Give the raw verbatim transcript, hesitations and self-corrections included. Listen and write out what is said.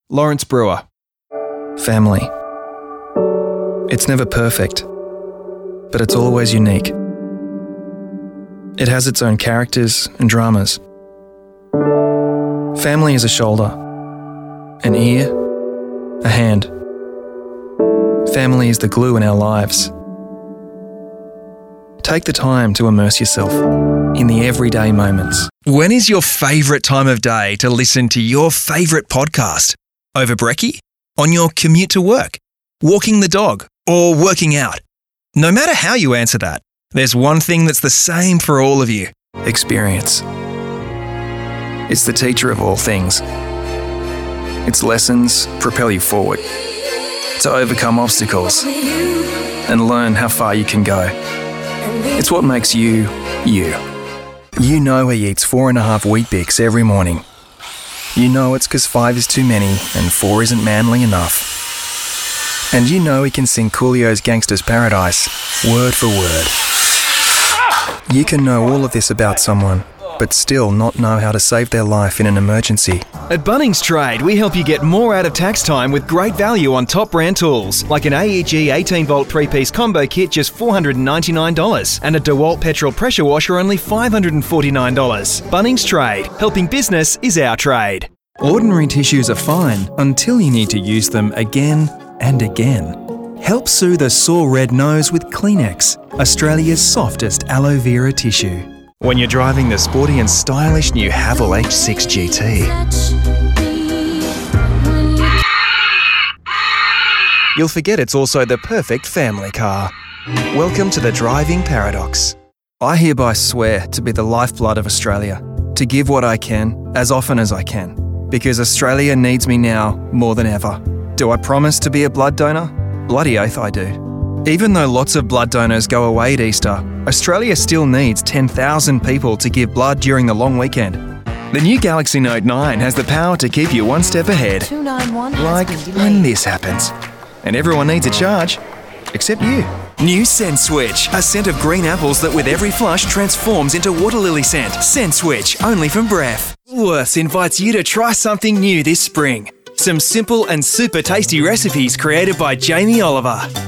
Lawrence Brewer. Family. It's never perfect, but it's always unique. It has its own characters and dramas. Family is a shoulder, an ear, a hand. Family is the glue in our lives. Take the time to immerse yourself in the everyday moments. When is your favourite time of day to listen to your favourite podcast? Over brekkie? On your commute to work? Walking the dog? Or working out? No matter how you answer that, there's one thing that's the same for all of you. Experience. It's the teacher of all things. Its lessons propel you forward to overcome obstacles and learn how far you can go. It's what makes you, you. You know he eats four and a half Weet-Bix every morning. You know it's because five is too many and four isn't manly enough. And you know he can sing Coolio's Gangsta's Paradise, word for word. You can know all of this about someone, but still not know how to save their life in an emergency. At Bunnings Trade, we help you get more out of tax time with great value on top brand tools, like an A E G eighteen volt three-piece combo kit just four hundred ninety-nine dollars and a DeWalt petrol pressure washer only five hundred forty-nine dollars. Bunnings Trade, helping business is our trade. Ordinary tissues are fine until you need to use them again and again. Help soothe a sore red nose with Kleenex, Australia's softest aloe vera tissue. When you're driving the sporty and stylish new Haval H six G T, you'll forget it's also the perfect family car. Welcome to the driving paradox. I hereby swear to be the lifeblood of Australia, to give what I can, as often as I can, because Australia needs me now more than ever. Do I promise to be a blood donor? Bloody oath I do. Even though lots of blood donors go away at Easter, Australia still needs ten thousand people to give blood during the long weekend. The new Galaxy Note nine has the power to keep you one step ahead. two nine one Like when this happens. And everyone needs a charge, except you. New Scent Switch, a scent of green apples that with every flush transforms into water lily scent. Scent Switch, only from Bref. Woolworths invites you to try something new this spring. Some simple and super tasty recipes created by Jamie Oliver.